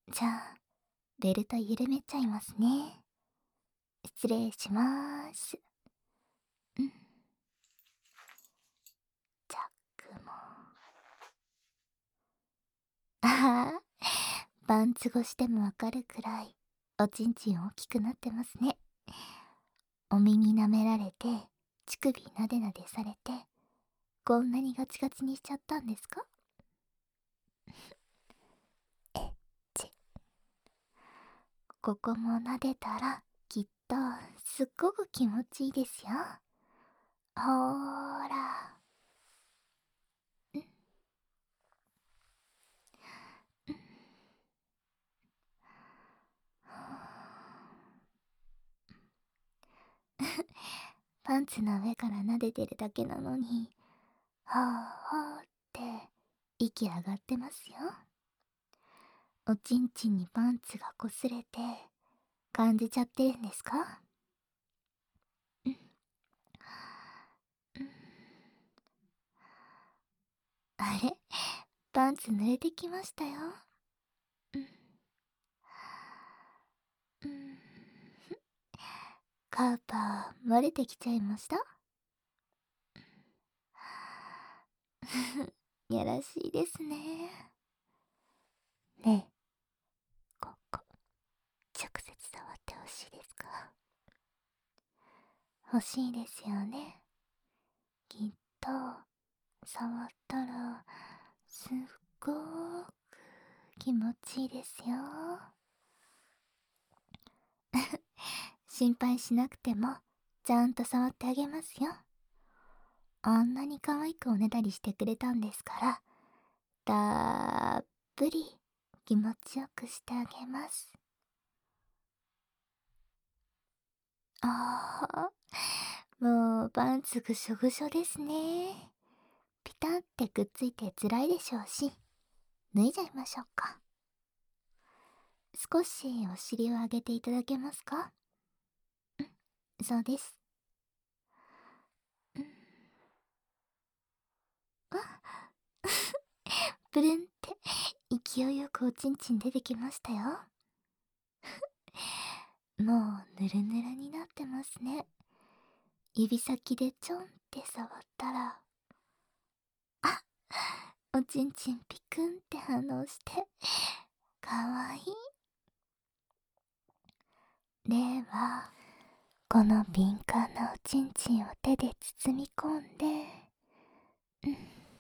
じゃあ、ベルト緩めちゃいますね。失礼しまーす。うん。ジャックも。ああ、パンツ越しでもわかるくらい、おちんちん大きくなってますね。お耳舐められて、乳首なでなでされて、こんなにガチガチにしちゃったんですか？えっち。ここも撫でたら、きっと、すっごく気持ちいいですよ。ほーら。パンツの上から撫でてるだけなのに、ほーほーって息上がってますよ。おちんちんにパンツが擦れて感じちゃってるんですか？うん。うん。あれ、パンツ濡れてきましたよ。うん。うん。カーパー漏れてきちゃいました。やらしいですね。ねえ、ここ直接触ってほしいですか？欲しいですよね。きっと触ったらすっごーく気持ちいいですよ。心配しなくてもちゃんと触ってあげますよ。あんなに可愛くおねだりしてくれたんですから、たっぷり気持ちよくしてあげます。ああ、もうパンツぐしょぐしょですね。ピタってくっついて辛いでしょうし、脱いじゃいましょうか。少しお尻を上げていただけますか？そうです。うん。あ、プルンって勢いよくおちんちん出てきましたよ。もうぬるぬるになってますね。指先でちょんって触ったら、あ、おちんちんピクンって反応して、かわいい。では、この敏感なおちんちんを手で包み込んで、うん、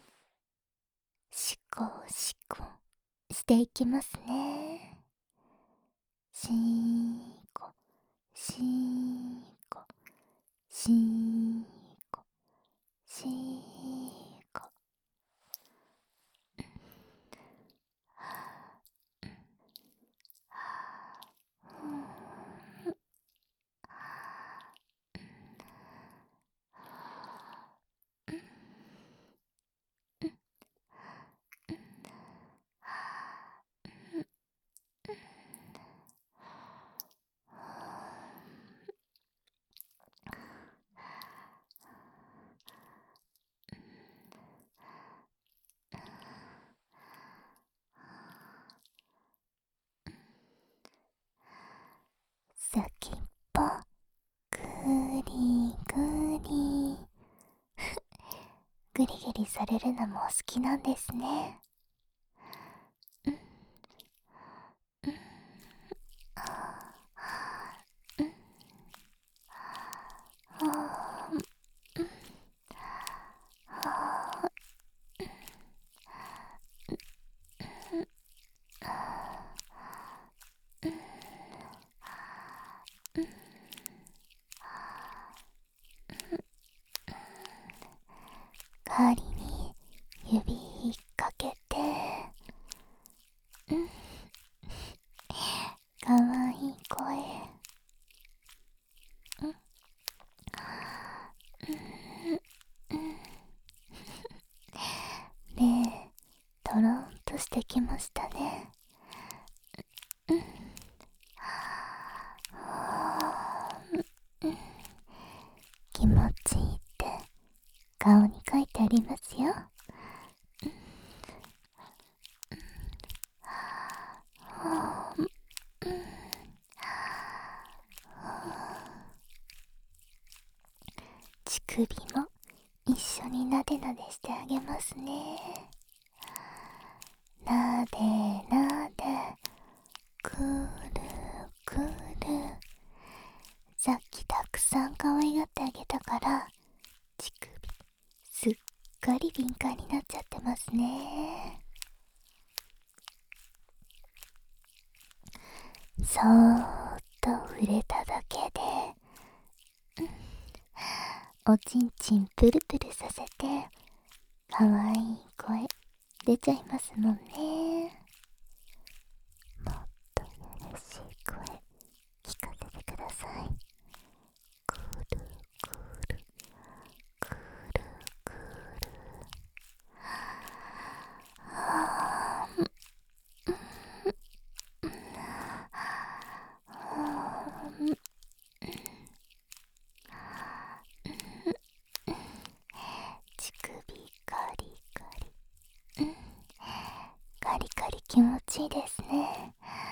しこしこしていきますね。しーこ、しーこ、しーこ、しーこ。先っぽぐりぐり。ぐりぐりされるのも好きなんですね。うん。うん。うん。あー。うん。あー。うん。うん。代わりに指引っ掛けて、うん、かわいい声。うん。うん。ねえ、とろんとしてきましたね。うん。うん。気持ちいいって顔に書いてありますよ。うん。 首も一緒になでなでしてあげますね。なでなで、くるくる。さっきたくさん可愛がってあげたから乳首すっかり敏感になっちゃってますね。そーっと触れただけで、おちんちんプルプルさせて可愛い声出ちゃいますもんね。もっと優しい声聞かせてください。くるくるくるくる。はーん。乳首カリカリ、カリカリ気持ちいいですね。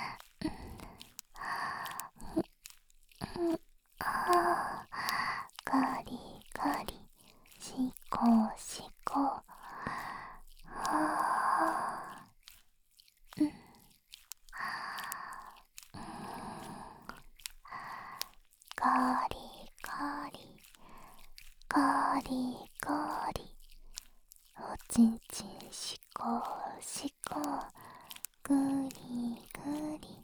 あー、カリカリ、しこしこ。あー、カリカリ、カリカリ、おちんちんしこしこ、ぐりぐり。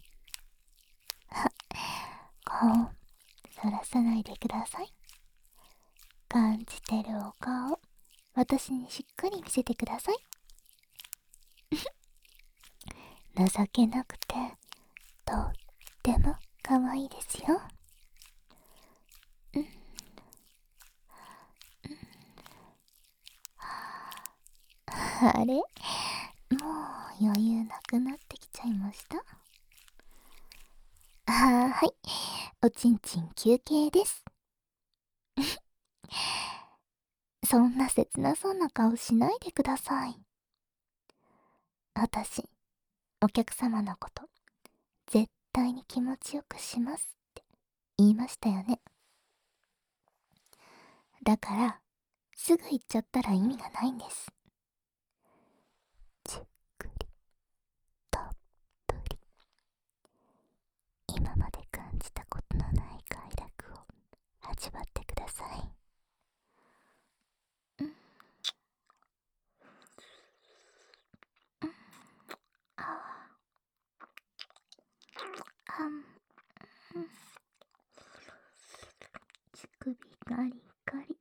顔そらさないでください。感じてるお顔、私にしっかり見せてください。情けなくてとっても可愛いですよ。あれ、もう余裕なくなってきちゃいました。はい、おちんちん休憩です。そんな切なそうな顔しないでください。私、お客様のこと絶対に気持ちよくしますって言いましたよね。だからすぐ行っちゃったら意味がないんです。じっくりたっぷり、今まで感じたことのない快楽を味わってください。ああん、乳首ガリガリ、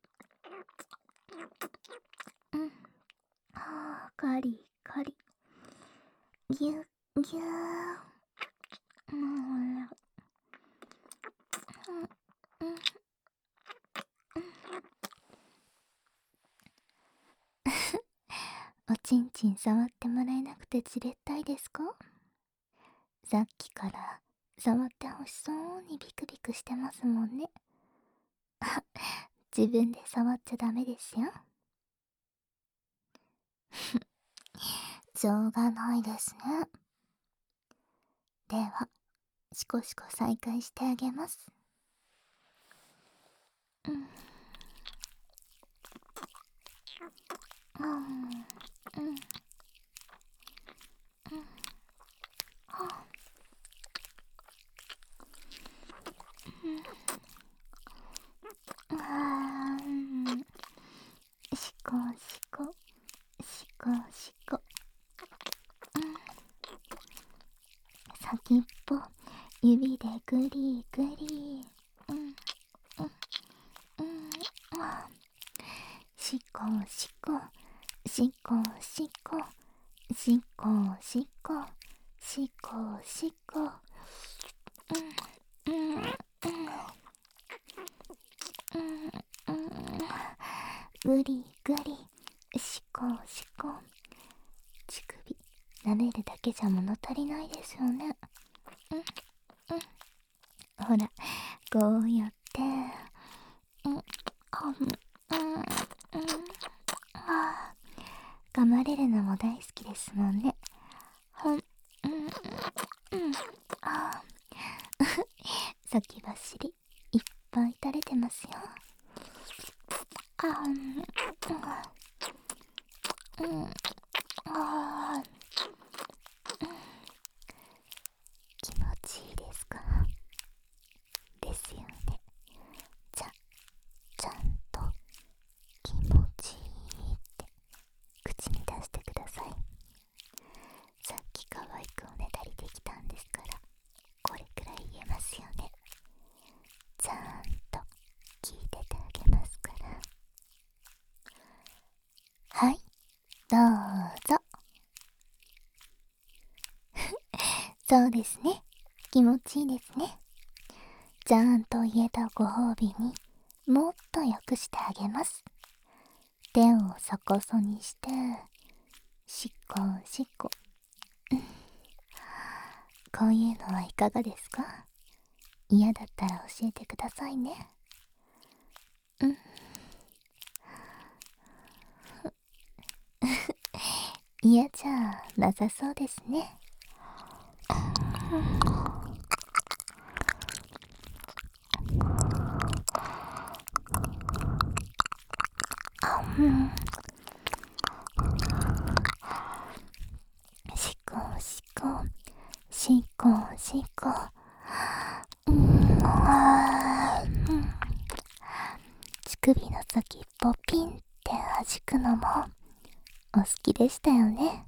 ガリガリ、ぎゅっぎゅー、おちんちん触ってもらえなくてじれったいですか？さっきから触ってほしそうにビクビクしてますもんね。自分で触っちゃダメですよ。しょうがないですね。では、しこしこ再開してあげます。しこしこしこしこ、先っぽ指でグリグリ、しこしこしこしこしこしこしこしこ、グリグリ、しこしこ。乳首舐めるだけじゃ物足りないですよね。ほら、こうやって、噛まれるのも大好きですもんね。先走りいっぱい垂れてますよ。 そうですね。気持ちいいですね。ちゃんと言えたご褒美にもっと良くしてあげます。手を逆さにして、しっこしっこ。こういうのはいかがですか？嫌だったら教えてくださいね。うん。嫌じゃなさそうですね。うん。しっこしっこしっこしっこ。乳首の先っぽピンって弾くのもお好きでしたよね。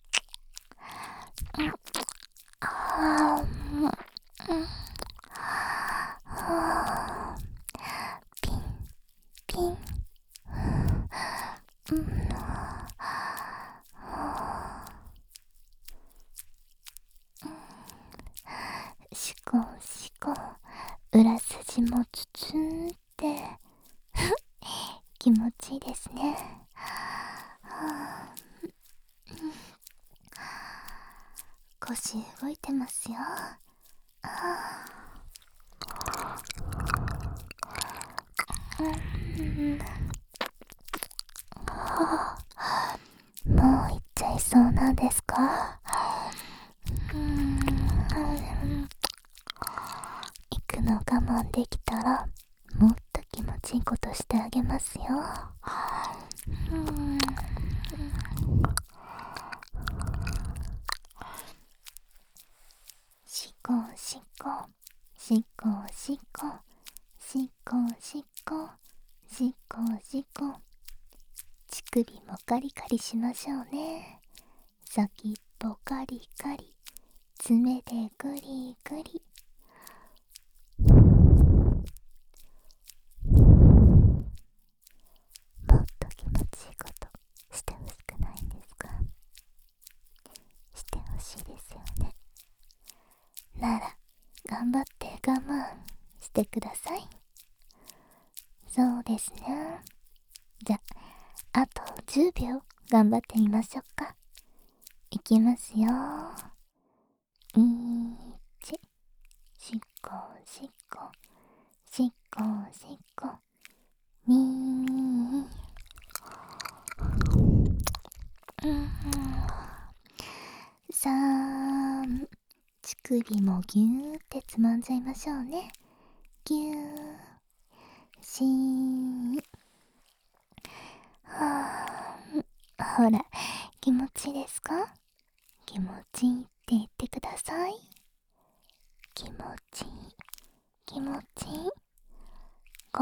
ピンピン。しこしこ、裏筋もツツンって気持ちいいですね。腰動いてますよ。もう行っちゃいそうなんですか？行くの我慢できたらもっと気持ちいいことしてあげますよ。しこしこしこしこしこしこしこしこ。乳首もカリカリしましょうね。先っぽカリカリ、爪でグリグリ。もっと気持ちいいことしてほしくないんですか？してほしいですよね。なら頑張って我慢してください。そうですね。じゃあと10秒頑張ってみましょうか。いきますよ。1、しっこしっこしっこしっこ、2、3、乳首もギューってつまんじゃいましょうね。ギュー、4、ほら、気持ちいいですか？気持ちいいって言ってください。気持ちいい、気持ちいい。5、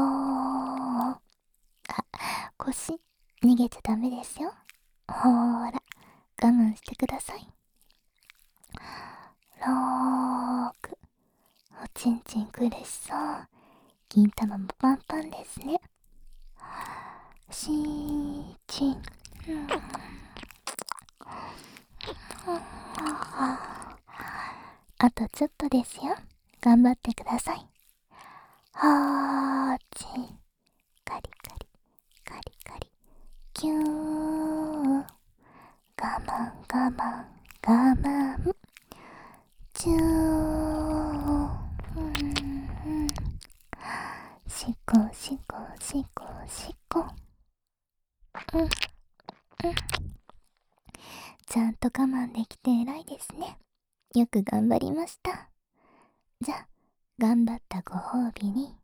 腰、逃げちゃダメですよ。ほーら、我慢してください。6、おちんちん苦しそう。銀玉もパンパンですね。7、あとちょっとですよ。頑張ってください。8、カリカリ、カリカリ、キュー。我慢我慢我慢。10、しっこしっこしっこしっこ。ちゃんと我慢できて偉いですね。よく頑張りました。じゃあ頑張ったご褒美に